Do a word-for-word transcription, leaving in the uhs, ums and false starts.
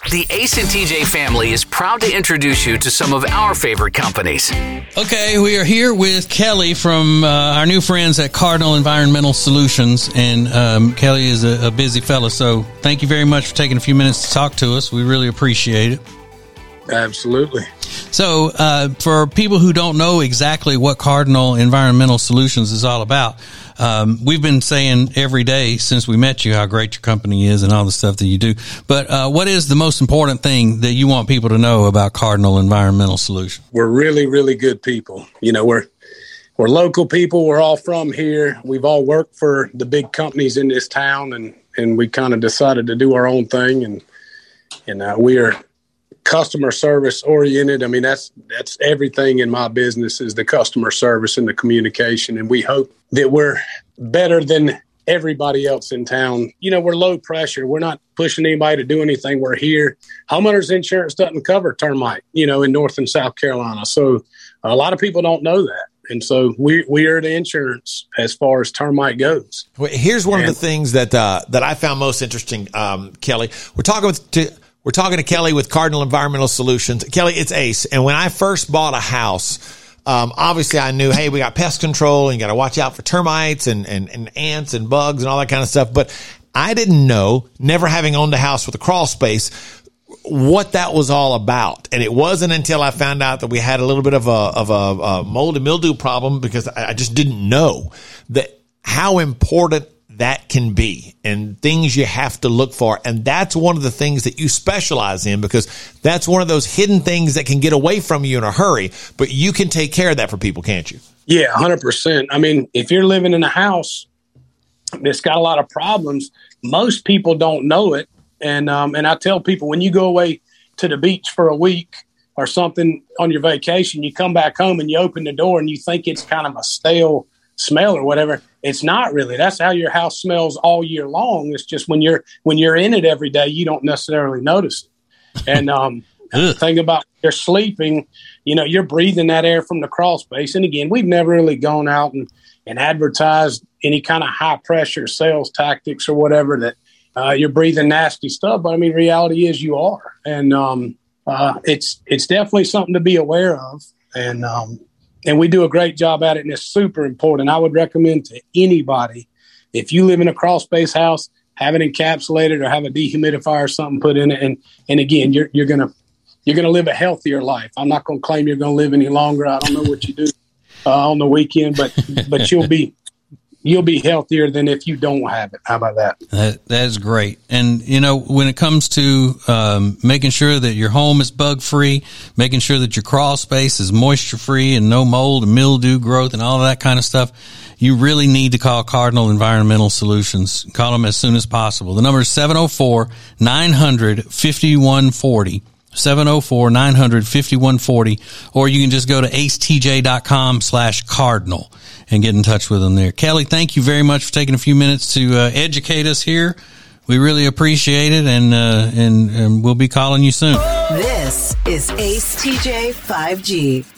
The Ace and T J family is proud to introduce you to some of our favorite companies. Okay, we are here with Kelly from uh, our new friends at Cardinal Environmental Solutions. And um, Kelly is a, a busy fella, so thank you very much for taking a few minutes to talk to us. We really appreciate it. Absolutely. So uh, for people who don't know exactly what Cardinal Environmental Solutions is all about, um, we've been saying every day since we met you how great your company is and all the stuff that you do. But uh, what is the most important thing that you want people to know about Cardinal Environmental Solutions? We're really, really good people. You know, we're we're local people. We're all from here. We've all worked for the big companies in this town, and, and we kind of decided to do our own thing. And, and uh, we are customer service oriented. I mean, that's that's everything in my business is the customer service and the communication. And we hope that we're better than everybody else in town. You know, we're low pressure. We're not pushing anybody to do anything. We're here. Homeowners insurance doesn't cover termite, you know, in North and South Carolina. So a lot of people don't know that. And so we we are the insurance as far as termite goes. Well, here's one and, of the things that uh, that I found most interesting, um, Kelly. We're talking with to, we're talking to Kelly with Cardinal Environmental Solutions. Kelly, it's Ace. And when I first bought a house, um, obviously I knew, hey, we got pest control and you got to watch out for termites and, and, and ants and bugs and all that kind of stuff. But I didn't know, never having owned a house with a crawl space, what that was all about. And it wasn't until I found out that we had a little bit of a, of a, a mold and mildew problem, because I, I just didn't know that how important that can be and things you have to look for. And that's one of the things that you specialize in, because that's one of those hidden things that can get away from you in a hurry, but you can take care of that for people, can't you? Yeah, one hundred percent. I mean, if you're living in a house that's got a lot of problems, most people don't know it. And, um, and I tell people, when you go away to the beach for a week or something on your vacation, you come back home and you open the door and you think it's kind of a stale smell or whatever. It's not really. That's how your house smells all year long. It's just when you're when you're in it every day, you don't necessarily notice it. And um, the thing about you're sleeping, you know, you're breathing that air from the crawl space. And again, we've never really gone out and, and advertised any kind of high pressure sales tactics or whatever that uh, you're breathing nasty stuff. But I mean, reality is you are. And um, uh, it's it's definitely something to be aware of. And um And we do a great job at it, and it's super important. I would recommend to anybody, if you live in a crawl space house, have it encapsulated or have a dehumidifier or something put in it. And and again, you're you're gonna you're gonna live a healthier life. I'm not gonna claim you're gonna live any longer. I don't know what you do uh, on the weekend, but but you'll be you'll be healthier than if you don't have it. How about that? That that is great. And, you know, when it comes to um, making sure that your home is bug free, making sure that your crawl space is moisture free and no mold and mildew growth and all of that kind of stuff, you really need to call Cardinal Environmental Solutions. Call them as soon as possible. The number is seven oh four, nine hundred, fifty-one forty. seven oh four, nine hundred, fifty-one forty, or you can just go to acetj.com slash cardinal and get in touch with them there. Kelly, thank you very much for taking a few minutes to uh, educate us here. We really appreciate it, and, uh, and and we'll be calling you soon. This is Ace T J five G.